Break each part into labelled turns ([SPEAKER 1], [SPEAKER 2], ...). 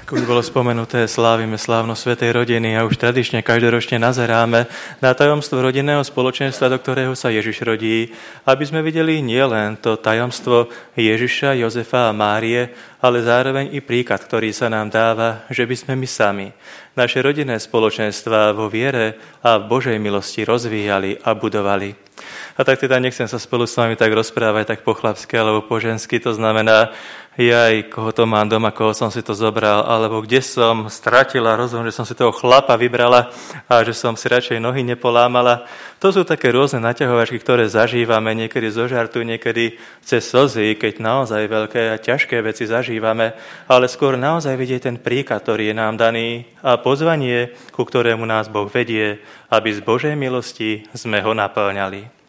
[SPEAKER 1] Ako už bolo spomenuté, slávime slávnosť svätej rodiny a už tradične každoročne nazeráme na tajomstvo rodinného spoločenstva, do ktorého sa Ježiš rodí, aby sme videli nielen to tajomstvo Ježiša, Jozefa a Márie, ale zároveň i príklad, ktorý sa nám dáva, že by sme my sami naše rodinné spoločenstva vo viere a v Božej milosti rozvíjali a budovali. A tak teda nechcem sa spolu s vami tak rozprávať tak po chlapsky alebo po žensky, to znamená, koho to mám doma, koho som si to zobral, alebo kde som stratila rozum, že som si toho chlapa vybrala a že som si radšej nohy nepolámala. To sú také rôzne naťahovačky, ktoré zažívame, niekedy zo žartu, niekedy cez slzy, keď naozaj veľké a ťažké veci zažívame, ale skôr naozaj vidieť ten príklad, ktorý je nám daný a pozvanie, ku ktorému nás Boh vedie, aby z Božej milosti sme ho naplňali.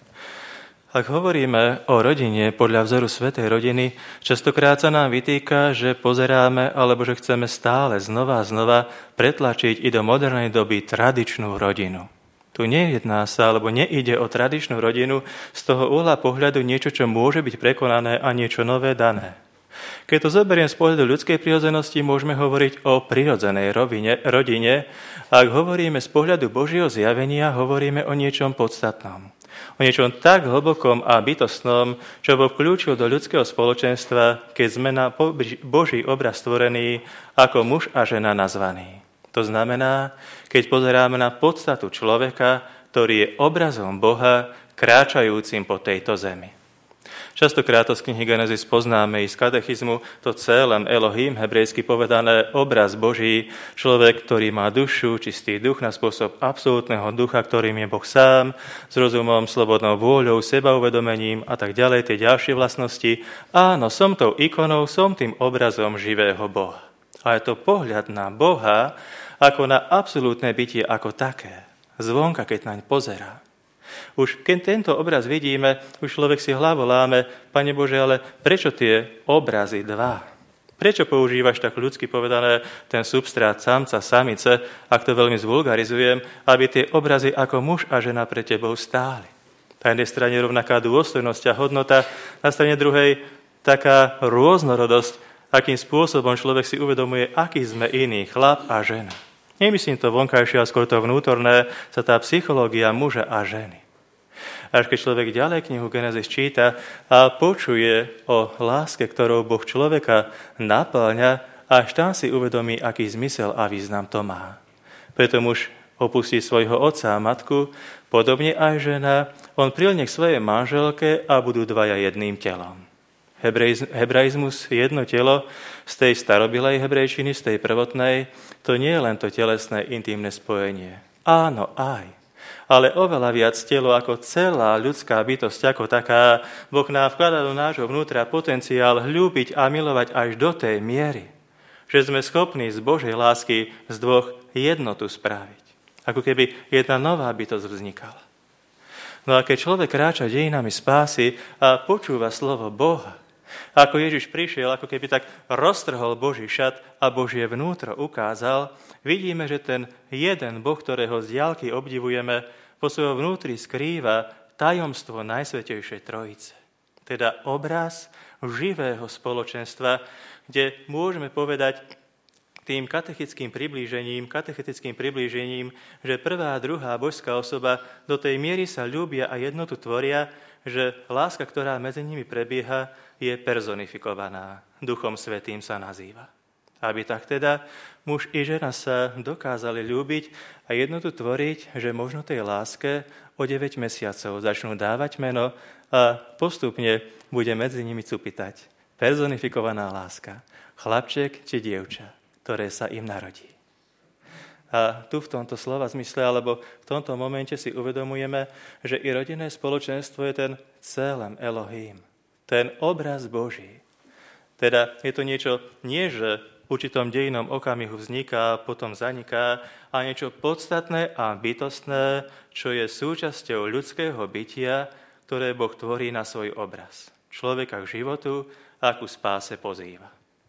[SPEAKER 1] Ak hovoríme o rodine podľa vzoru svätej rodiny, častokrát sa nám vytýka, že pozeráme alebo že chceme stále znova a znova pretlačiť i do modernej doby tradičnú rodinu. Tu nejedná sa, alebo neide o tradičnú rodinu z toho uhla pohľadu niečo, čo môže byť prekonané a niečo nové dané. Keď to zoberiem z pohľadu ľudskej prirodzenosti, môžeme hovoriť o prirodzenej rodine. Ak hovoríme z pohľadu Božieho zjavenia, hovoríme o niečom podstatnom. O niečom tak hlbokom a bytostnom, čo Boh vkľúčil do ľudského spoločenstva, keď sme na Boží obraz stvorení ako muž a žena nazvaní. To znamená, keď pozeráme na podstatu človeka, ktorý je obrazom Boha, kráčajúcim po tejto zemi. Častokrát to z knihy Genesis poznáme i z katechizmu, to celém Elohim, hebrejsky povedané obraz Boží, človek, ktorý má dušu, čistý duch na spôsob absolútneho ducha, ktorým je Boh sám, s rozumom, slobodnou vôľou, sebauvedomením a tak ďalej, tie ďalšie vlastnosti. Áno, som tou ikonou, som tým obrazom živého Boha. A je to pohľad na Boha ako na absolútne bytie ako také. Zvonka, keď naň pozerá. Už keď tento obraz vidíme, už človek si hlavu láme, Pane Bože, ale prečo tie obrazy dva? Prečo používaš tak ľudsky povedané ten substrát samca, samice, ak to veľmi zvulgarizujem, aby tie obrazy ako muž a žena pre tebou stáli? Na jednej strane rovnaká dôstojnosť a hodnota, na strane druhej taká rôznorodosť, akým spôsobom človek si uvedomuje, aký sme iní, chlap a žena. Nemyslím to vonkajšie, a skôr to vnútorné, sa tá psychológia muža a ženy. Až keď človek ďalej knihu Genesis číta a počuje o láske, ktorou Boh človeka naplňa, až tam si uvedomí, aký zmysel a význam to má. Preto muž opustí svojho otca a matku, podobne aj žena, on prilne k svojej manželke a budú dvaja jedným telom. Hebraizmus, jedno telo, z tej starobilej hebrejčiny, z tej prvotnej, to nie je len to telesné intimné spojenie. Áno, aj. Ale oveľa viac telo ako celá ľudská bytosť ako taká, Boh nám vkladá do nášho vnútra potenciál ľúbiť a milovať až do tej miery, že sme schopní z Božej lásky z dvoch jednotu spraviť. Ako keby jedna nová bytosť vznikala. No a keď človek kráča dejinami spásy a počúva slovo Boha, ako Ježiš prišiel, ako keby tak roztrhol Boží šat a Božie vnútro ukázal, vidíme, že ten jeden Boh, ktorého z diaľky obdivujeme, po svojom vnútri skrýva tajomstvo Najsvätejšej Trojice. Teda obraz živého spoločenstva, kde môžeme povedať tým katechetickým priblížením, že prvá a druhá božská osoba do tej miery sa ľúbia a jednotu tvoria, že láska, ktorá medzi nimi prebieha, je personifikovaná. Duchom Svätým sa nazýva. Aby tak teda muž i žena sa dokázali ľúbiť a jednotu tvoriť, že možno tej láske o 9 mesiacov začnú dávať meno a postupne bude medzi nimi cupitať. Personifikovaná láska. Chlapček či dievča, ktoré sa im narodí. A tu v tomto slova zmysle, alebo v tomto momente si uvedomujeme, že i rodinné spoločenstvo je ten celém Elohim, ten obraz Boží. Teda je to niečo nie, že v určitom dejinom okamihu vzniká a potom zaniká, a niečo podstatné a bytostné, čo je súčasťou ľudského bytia, ktoré Boh tvorí na svoj obraz. Človeka k životu a ku spáse pozýva.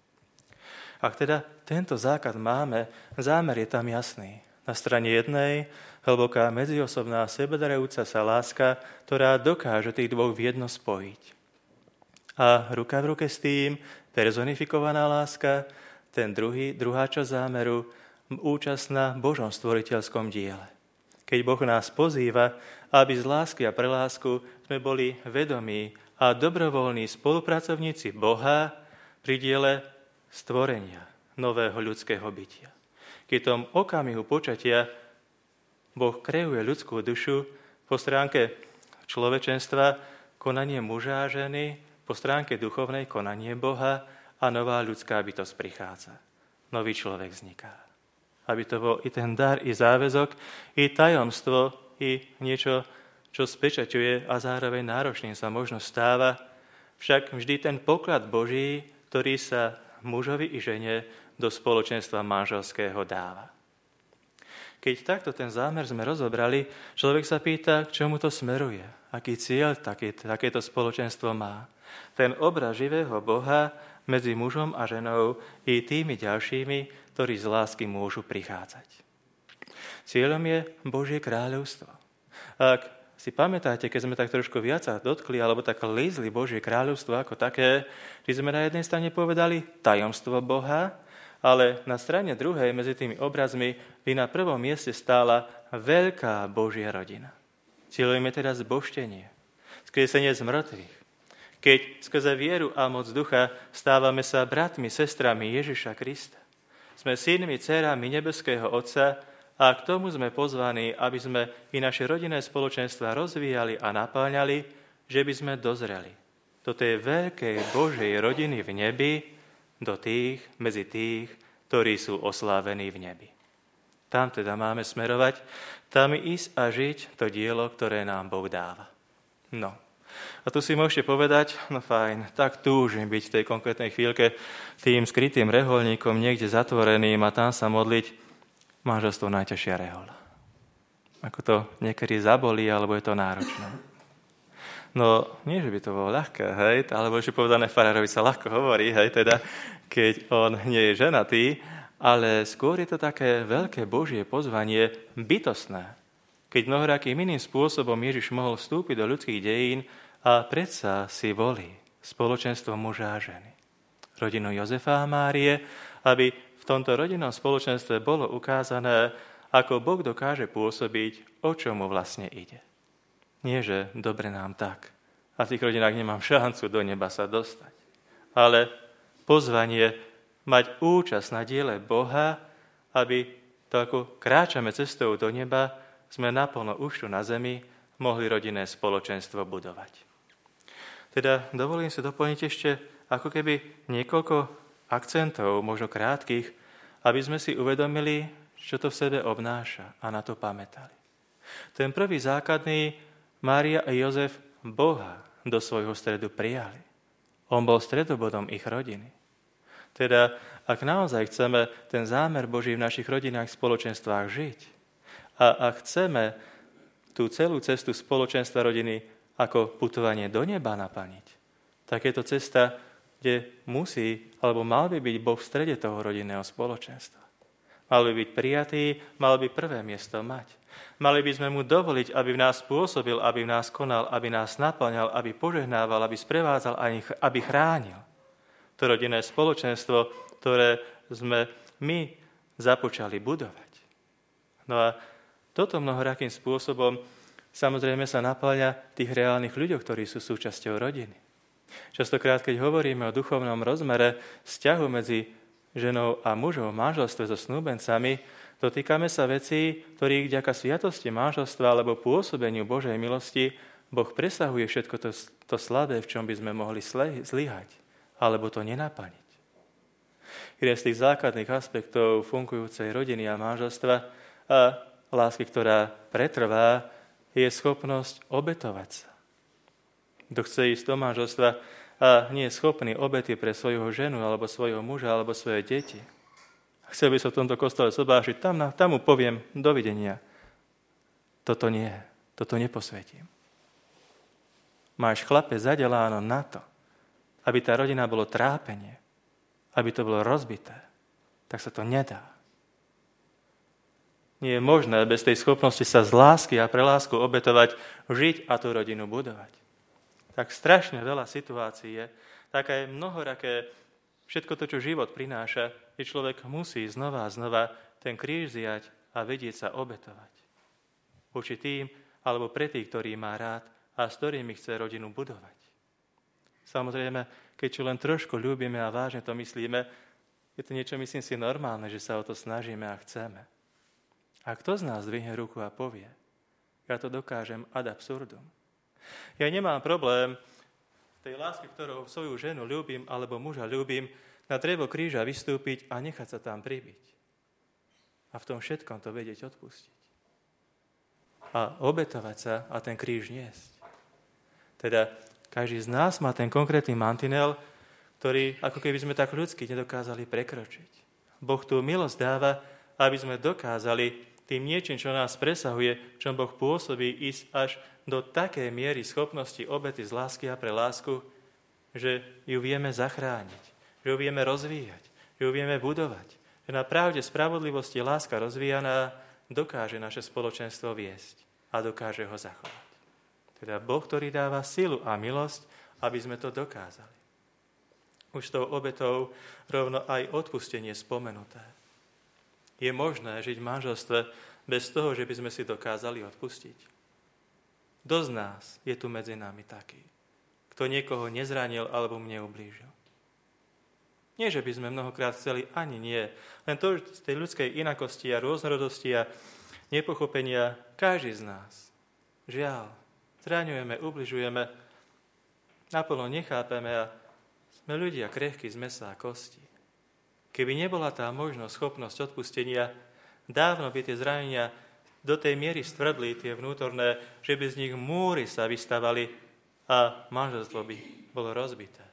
[SPEAKER 1] Ak teda tento základ máme, zámer je tam jasný. Na strane jednej hlboká medziosobná sebadarajúca sa láska, ktorá dokáže tých dvoch v jedno spojiť. A ruka v ruke s tým personifikovaná láska, Druhá časť zámeru, účasť na Božom stvoriteľskom diele. Keď Boh nás pozýva, aby z lásky a pre lásku sme boli vedomí a dobrovoľní spolupracovníci Boha pri diele stvorenia nového ľudského bytia. Keď v tom okamihu počatia Boh kreuje ľudskú dušu po stránke človečenstva, konanie muža a ženy, po stránke duchovnej konanie Boha a nová ľudská bytosť prichádza. Nový človek vzniká. Aby to bol i ten dar, i záväzok, i tajomstvo, i niečo, čo spečaťuje a zároveň náročným sa možno stáva, však vždy ten poklad Boží, ktorý sa mužovi i žene do spoločenstva manželského dáva. Keď takto ten zámer sme rozobrali, človek sa pýta, k čomu to smeruje, aký cieľ takéto spoločenstvo má. Ten obraz živého Boha medzi mužom a ženou i tými ďalšími, ktorí z lásky môžu prichádzať. Cieľom je Božie kráľovstvo. Ak si pamätáte, keď sme tak trošku viac dotkli, alebo tak lízli Božie kráľovstvo ako také, že sme na jednej strane povedali tajomstvo Boha, ale na strane druhej, medzi tými obrazmi, by na prvom mieste stála veľká Božia rodina. Cieľom je teda zbožtenie, skriesenie z mŕtvych. Keď skrze vieru a moc ducha stávame sa bratmi, sestrami Ježiša Krista. Sme synmi, dcérami nebeského Otca a k tomu sme pozvaní, aby sme i naše rodinné spoločenstva rozvíjali a napáňali, že by sme dozreli do tej veľkej Božej rodiny v nebi, medzi tých, ktorí sú oslávení v nebi. Tam teda máme smerovať, tam ísť a žiť to dielo, ktoré nám Boh dáva. No. A tu si môžete povedať, no fajn, tak túžim byť v tej konkrétnej chvíľke tým skrytým reholníkom niekde zatvoreným a tam sa modliť. Manželstvo najťažšia rehoľa. Ako to niekedy zabolí, alebo je to náročné. No, nie, že by to bolo ľahké, hej, alebo že povedané farárovi sa ľahko hovorí, hej, teda, keď on nie je ženatý, ale skôr je to také veľké Božie pozvanie bytostné. Keď mnohorakým iným spôsobom Ježiš mohol vstúpiť do ľudských dejín a predsa si volí spoločenstvo muža a ženy. Rodinu Jozefa a Márie, aby v tomto rodinnom spoločenstve bolo ukázané, ako Boh dokáže pôsobiť, o čo mu vlastne ide. Nie, že dobre nám tak a v tých rodinách nemám šancu do neba sa dostať. Ale pozvanie mať účasť na diele Boha, aby to, ako kráčame cestou do neba, sme naplno už tu na zemi mohli rodinné spoločenstvo budovať. Teda dovolím si doplniť ešte ako keby niekoľko akcentov, možno krátkych, aby sme si uvedomili, čo to v sebe obnáša a na to pamätali. Ten prvý základný, Mária a Jozef Boha do svojho stredu prijali. On bol stredobodom ich rodiny. Teda, ak naozaj chceme ten zámer Boží v našich rodinách spoločenstvách žiť a ak chceme tú celú cestu spoločenstva rodiny ako putovanie do neba naplniť, tak je to cesta, kde musí, alebo mal by byť Boh v strede toho rodinného spoločenstva. Mal by byť prijatý, mal by prvé miesto mať. Mali by sme mu dovoliť, aby v nás pôsobil, aby v nás konal, aby nás naplňal, aby požehnával, aby sprevádzal a aby chránil. To rodinné spoločenstvo, ktoré sme my započali budovať. No a toto mnohorakým spôsobom samozrejme sa naplňa tých reálnych ľuďoch, ktorí sú súčasťou rodiny. Častokrát, keď hovoríme o duchovnom rozmere vzťahu medzi ženou a mužom v manželstve so snúbencami, dotýkame sa vecí, ktorých vďaka sviatosti manželstva alebo pôsobeniu Božej milosti Boh presahuje všetko to slabé, v čom by sme mohli zlyhať, alebo to nenaplniť. Jeden z tých základných aspektov fungujúcej rodiny a manželstva a lásky, ktorá pretrvá, je schopnosť obetovať sa. Kto chce ísť do manželstva a nie je schopný obety pre svojho ženu, alebo svojho muža, alebo svoje deti. Chcel by som v tomto kostole sobášiť, tam mu poviem dovidenia. Toto nie, toto neposvetím. Máš chlape zadeláno na to, aby tá rodina bolo trápenie, aby to bolo rozbité, tak sa to nedá. Nie je možné bez tej schopnosti sa z lásky a pre lásku obetovať, žiť a tú rodinu budovať. Tak strašne veľa situácií je, také mnohoraké Všetko to, čo život prináša, je človek musí znova a znova ten kríž vziať a vedieť sa obetovať. Voči tým, alebo pre tých, ktorý má rád a s ktorými chce rodinu budovať. Samozrejme, keď čo len trošku ľúbime a vážne to myslíme, je to niečo, myslím si, normálne, že sa o to snažíme a chceme. A kto z nás dvihne ruku a povie, ja to dokážem ad absurdum. Ja nemám problém tej lásky, ktorou svoju ženu ľúbim alebo muža ľúbim, na drevo kríža vystúpiť a nechať sa tam pribiť. A v tom všetkom to vedieť odpustiť. A obetovať sa a ten kríž niesť. Teda každý z nás má ten konkrétny mantinel, ktorý ako keby sme tak ľudsky nedokázali prekročiť. Boh tú milosť dáva, aby sme dokázali tým niečím, čo nás presahuje, čo Boh pôsobí, ísť až do takej miery schopnosti obety z lásky a pre lásku, že ju vieme zachrániť, že ju vieme rozvíjať, že ju vieme budovať. Že na pravde spravodlivosti láska rozvíjaná dokáže naše spoločenstvo viesť a dokáže ho zachovať. Teda Boh, ktorý dáva silu a milosť, aby sme to dokázali. Už tou obetou rovno aj odpustenie spomenuté. Je možné žiť v manželstve bez toho, že by sme si dokázali odpustiť? Kto z nás je tu medzi nami taký, kto niekoho nezranil alebo mu neublížil? Nie, že by sme mnohokrát chceli, ani nie. Len to, z tej ľudskej inakosti a rôznorodosti a nepochopenia, každý z nás, žiaľ, zraňujeme, ubližujeme, naplno nechápeme a sme ľudia krehkí z mäsa a kosti. Keby nebola tá možnosť, schopnosť odpustenia, dávno by tie zranenia do tej miery stvrdli, tie vnútorné, že by z nich múry sa vystavali a manželstvo by bolo rozbité.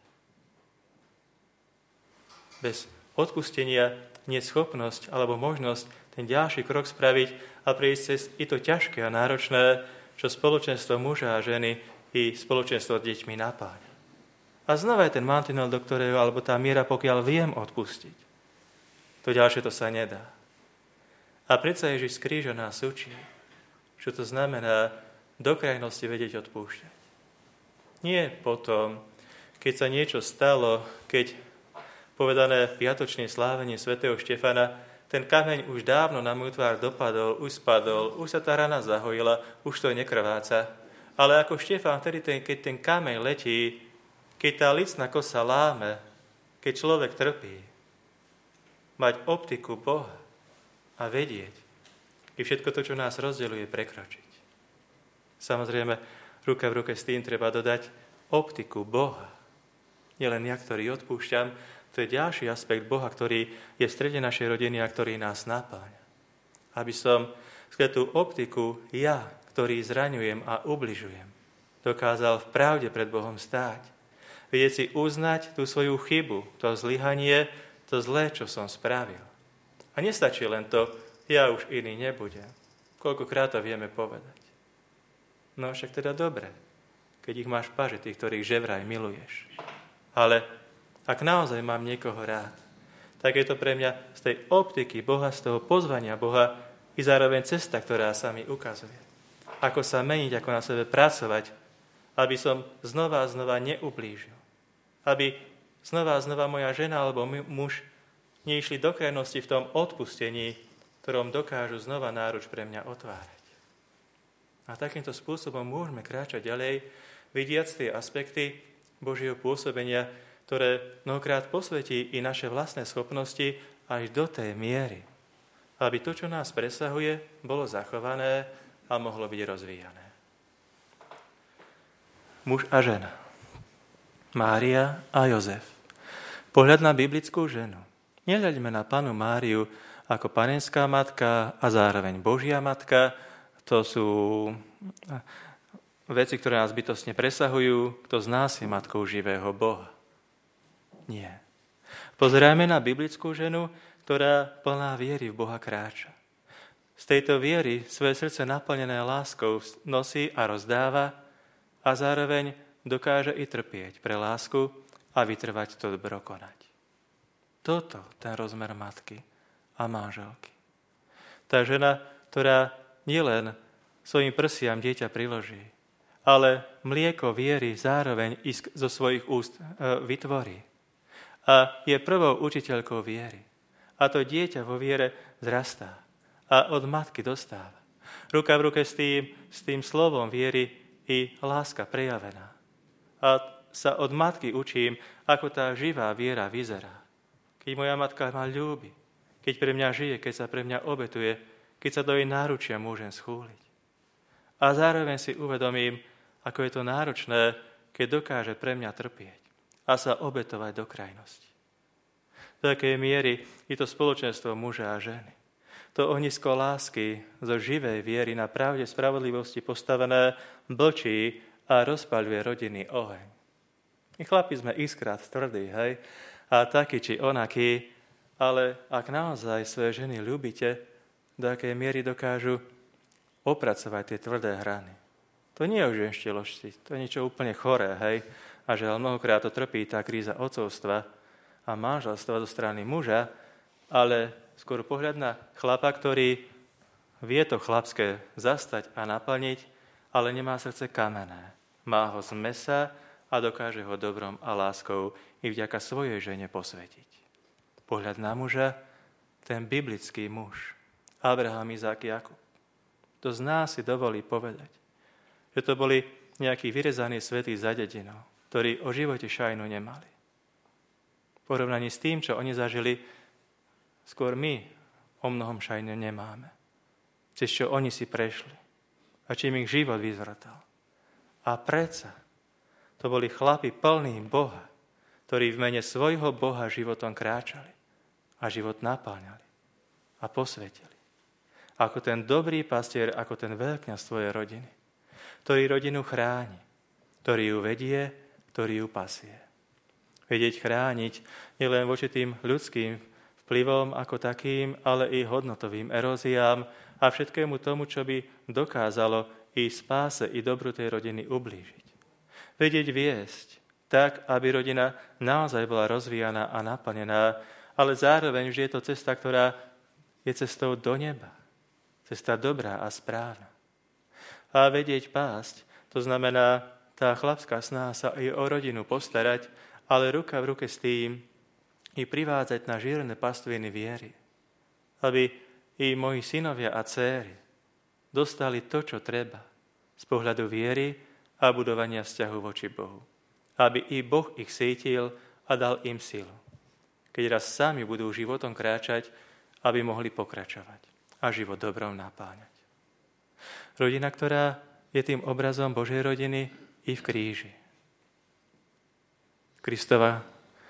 [SPEAKER 1] Bez odpustenia nie schopnosť alebo možnosť ten ďalší krok spraviť a prejsť cez i to ťažké a náročné, čo spoločenstvo muža a ženy i spoločenstvo s deťmi napáňa. A znova je ten mantinel, do ktorého, alebo tá miera, pokiaľ viem odpustiť. To ďalšie to sa nedá. A predsa Ježiš z kríža nás učí, čo to znamená do krajnosti vedieť odpúšťať. Nie potom, keď sa niečo stalo, keď povedané piatočné slávenie svätého Štefana, ten kameň už dávno na môj tvár dopadol, už spadol, už sa tá rana zahojila, už to nekrváca. Ale ako Štefan, vtedy, keď ten kameň letí, keď tá licná kosa láme, keď človek trpí, mať optiku Boha a vedieť, i všetko to, čo nás rozdeľuje, prekročiť. Samozrejme, ruka v ruke s tým treba dodať optiku Boha. Nielen ja, ktorý odpúšťam, to je ďalší aspekt Boha, ktorý je v strede našej rodiny a ktorý nás napáňa. Aby som skrze tú optiku ja, ktorý zraňujem a ubližujem, dokázal v pravde pred Bohom stáť. Vedieť si uznať tú svoju chybu, to zlyhanie, to zlé, čo som spravil. A nestačí len to, ja už iný nebudem. Koľkokrát to vieme povedať. No však teda dobre, keď ich máš v paži, tých, ktorých že vraj miluješ. Ale ak naozaj mám niekoho rád, tak je to pre mňa z tej optiky Boha, z toho pozvania Boha i zároveň cesta, ktorá sa mi ukazuje. Ako sa meniť, ako na sebe pracovať, aby som znova a znova neublížil. Aby znova a znova moja žena alebo muž neišli do krajnosti v tom odpustení, ktorom dokážu znova náruč pre mňa otvárať. A takýmto spôsobom môžeme kráčať ďalej, vidiac tie aspekty Božieho pôsobenia, ktoré mnohokrát posvetí i naše vlastné schopnosti až do tej miery, aby to, čo nás presahuje, bolo zachované a mohlo byť rozvíjané. Muž a žena. Mária a Jozef. Pohľad na biblickú ženu. Nehľaďme na Pannu Máriu ako panenská matka a zároveň Božia matka. To sú veci, ktoré nás bytostne presahujú. Kto z nás je matkou živého Boha? Nie. Pozerajme na biblickú ženu, ktorá plná viery v Boha kráča. Z tejto viery svoje srdce naplnené láskou nosí a rozdáva a zároveň dokáže i trpieť pre lásku a vytrvať to dobro konať. Toto ten rozmer matky a manželky. Tá žena, ktorá nielen svojim prsiam dieťa priloží, ale mlieko viery zároveň i zo svojich úst vytvorí. a je prvou učiteľkou viery. A to dieťa vo viere zrastá a od matky dostáva. Ruka v ruke s tým slovom viery i láska prejavená. A sa od matky učím, ako tá živá viera vyzerá. Keď moja matka ma ľúbi, keď pre mňa žije, keď sa pre mňa obetuje, keď sa do jej náručia môžem schúliť. A zároveň si uvedomím, ako je to náročné, keď dokáže pre mňa trpieť a sa obetovať do krajnosti. Do akej miery je to spoločenstvo muža a ženy. To ohnisko lásky zo živej viery na pravde spravodlivosti postavené blčí a rozpaľuje rodinný oheň. My chlapi sme iskrát tvrdí, hej? A taký či onaký, ale ak naozaj svoje ženy ľúbite, do akej miery dokážu opracovať tie tvrdé hrany. To nie je už ženštilosti, to je niečo úplne choré, hej? A že mnohokrát to trpí tá kríza otcovstva a manželstva zo strany muža, ale skôr pohľad na chlapa, ktorý vie to chlapské zastať a naplniť, ale nemá srdce kamenné. Má ho z mesa a dokáže ho dobrom a láskou i vďaka svojej žene posvetiť. Pohľad na muža, ten biblický muž, Abraham, Izák, Jakub. To z nás si dovolí povedať, že to boli nejakí vyrezaní svätí za dedinou, ktorí o živote šajnu nemali. V porovnaní s tým, čo oni zažili, skôr my o mnohom šajnu nemáme. Cez čo oni si prešli a čím ich život vyzvrtal. A predsa to boli chlapi plní Boha, ktorí v mene svojho Boha životom kráčali a život napáňali a posvetili. Ako ten dobrý pastier, ako ten veľkňaz svojej rodiny, ktorý rodinu chráni, ktorý ju vedie, ktorý ju pasie. Vedieť chrániť nielen voči tým ľudským vplyvom ako takým, ale i hodnotovým eróziám a všetkému tomu, čo by dokázalo i spáse, i dobru tej rodiny ublížiť. Vedieť viesť tak, aby rodina naozaj bola rozvíjaná a naplnená, ale zároveň vždy je to cesta, ktorá je cestou do neba. Cesta dobrá a správna. A vedieť pásť, to znamená tá chlapská snaha sa i o rodinu postarať, ale ruka v ruke s tým i privádzať na žírne pastviny viery. Aby i moji synovia a dcéry dostali to, čo treba z pohľadu viery a budovania vzťahu voči Bohu. Aby i Boh ich cítil a dal im silu. Keď raz sami budú životom kráčať, aby mohli pokračovať a život dobrom napáňať. Rodina, ktorá je tým obrazom Božej rodiny i v kríži. Kristova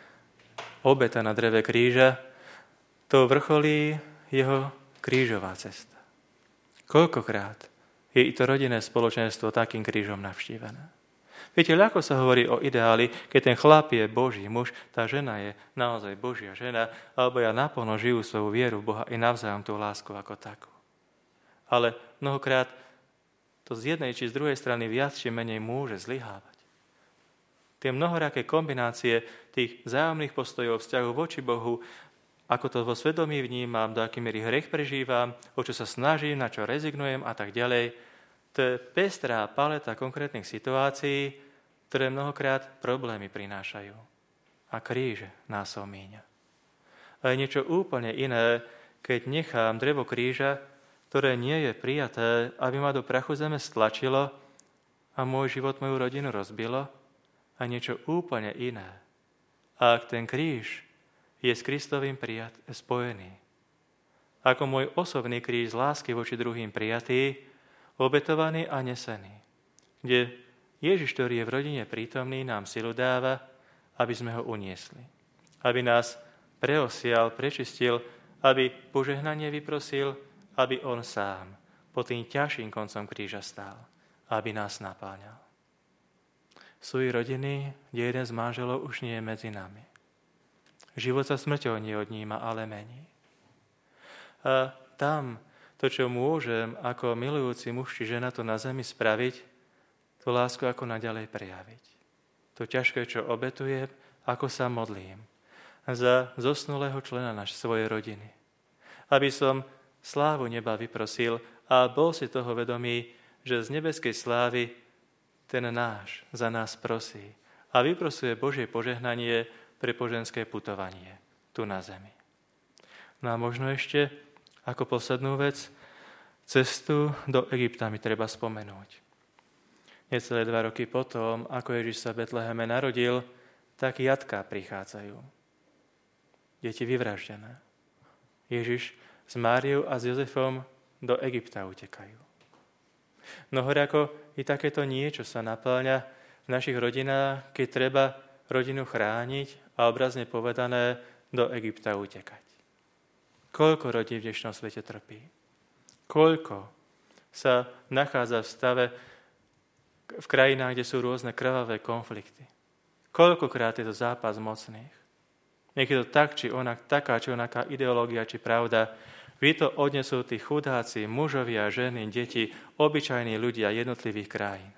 [SPEAKER 1] obeta na dreve kríža, to vrcholí jeho krížová cesta. Koľkokrát je i to rodinné spoločenstvo takým krížom navštívené. Viete, ľahko sa hovorí o ideáli, keď ten chlap je Boží muž, tá žena je naozaj Božia žena, alebo ja naplno žijú svoju vieru v Boha i navzájom tú lásku ako takú. Ale mnohokrát to z jednej či z druhej strany viac či menej môže zlyhávať. Tie mnohoraké kombinácie tých vzájomných postojov vzťahu voči Bohu, ako to vo svedomí vnímam, do akej miery hriech prežívam, o čo sa snažím, na čo rezignujem a tak ďalej, to je pestrá paleta konkrétnych situácií, ktoré mnohokrát problémy prinášajú. A kríže nás omíňa. A je niečo úplne iné, keď nechám drevo kríža, ktoré nie je prijaté, aby ma do prachu zeme stlačilo a môj život, moju rodinu rozbilo, a niečo úplne iné. A ak ten kríž je s Kristovým spojený, ako môj osobný kríž z lásky voči druhým prijatý, obetovaný a nesený, kde Ježiš, ktorý je v rodine prítomný, nám silu dáva, aby sme ho uniesli. Aby nás preosial, prečistil, aby požehnanie vyprosil, aby on sám pod tým ťažším koncom kríža stál, aby nás napáňal. Sú i rodiny, kde jeden z manželov už nie je medzi nami. Život sa smrťou neodníma, ale mení. A tam to, čo môžem ako milujúci muž či žena to na zemi spraviť, tú lásku ako naďalej prejaviť. To ťažké, čo obetujem, ako sa modlím za zosnulého člena svojej rodiny. Aby som slávu neba vyprosil a bol si toho vedomý, že z nebeskej slávy ten náš za nás prosí a vyprosuje Božie požehnanie pre poženské putovanie tu na zemi. No a možno ešte, ako poslednú vec, cestu do Egypta mi treba spomenúť. Necelé 2 roky potom, ako Ježiš sa v Betleheme narodil, tak jatka prichádzajú. Deti vyvraždené. Ježiš s Máriou a s Jozefom do Egypta utekajú. No ako i takéto niečo sa naplňa v našich rodinách, keď treba rodinu chrániť a obrazne povedané do Egypta utekať. Koľko rodín v dnešnom svete trpí? Koľko sa nachádza v stave v krajinách, kde sú rôzne krvavé konflikty? Koľkokrát je to zápas mocných? Nech je to tak, či onak, taká, či onaká ideológia, či pravda. Vy to odnesú tí chudáci, mužovia, ženy, deti, obyčajní ľudia jednotlivých krajín.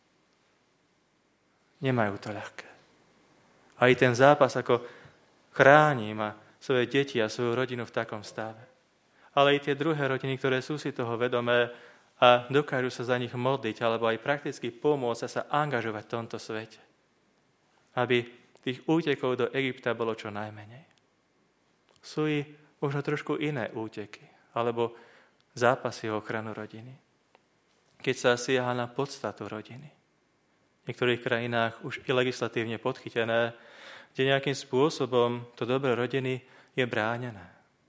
[SPEAKER 1] Nemajú to ľahké. A i ten zápas, ako chránim a svoje deti a svoju rodinu v takom stave. Ale i tie druhé rodiny, ktoré sú si toho vedomé a dokážu sa za nich modliť, alebo aj prakticky pomôcť a sa angažovať v tomto svete. Aby tých útekov do Egypta bolo čo najmenej. Sú i možno trošku iné úteky, alebo zápasy o ochranu rodiny. Keď sa siaha na podstatu rodiny. V niektorých krajinách už i legislatívne podchytené, kde nejakým spôsobom to dobro rodiny je bránené.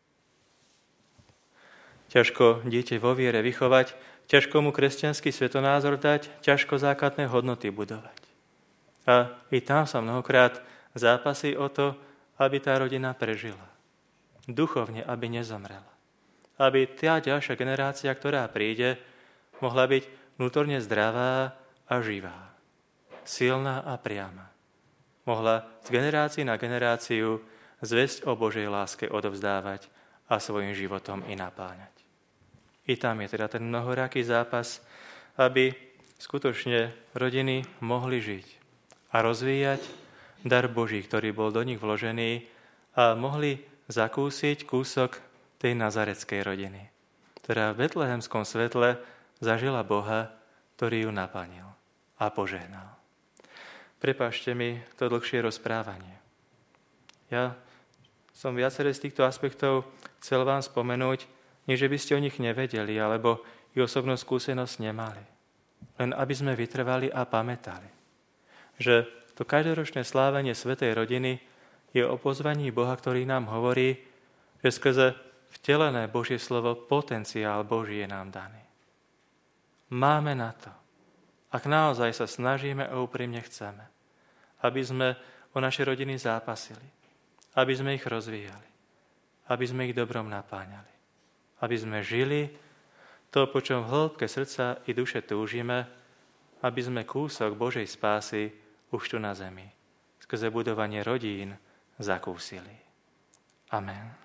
[SPEAKER 1] Ťažko dieťa vo viere vychovať, ťažko mu kresťanský svetonázor dať, ťažko základné hodnoty budovať. A i tam sa mnohokrát zápasí o to, aby tá rodina prežila. Duchovne, aby nezomrela. Aby tá ďalšia generácia, ktorá príde, mohla byť vnútorne zdravá a živá. Silná a priama. Mohla z generácie na generáciu zvesť o Božej láske odovzdávať a svojim životom i napáňať. I tam je teda ten mnohoraký zápas, aby skutočne rodiny mohli žiť a rozvíjať dar Boží, ktorý bol do nich vložený a mohli zakúsiť kúsok tej nazareckej rodiny, ktorá v betlehemskom svetle zažila Boha, ktorý ju naplnil a požehnal. Prepáčte mi to dlhšie rozprávanie. Ja som viaceré z týchto aspektov chcel vám spomenúť, nie že by ste o nich nevedeli, alebo i osobnú skúsenosť nemali. Len aby sme vytrvali a pamätali, že to každoročné slávenie svätej rodiny je o pozvaní Boha, ktorý nám hovorí, že skrze vtelené Božie slovo potenciál Boží je nám daný. Máme na to, ak naozaj sa snažíme a úprimne chceme, aby sme o naše rodiny zápasili, aby sme ich rozvíjali, aby sme ich dobrom napáňali, aby sme žili to, po čom v hĺbke srdca i duše túžime, aby sme kúsok Božej spásy už tu na zemi, skrze budovanie rodín, zakúsili. Amen.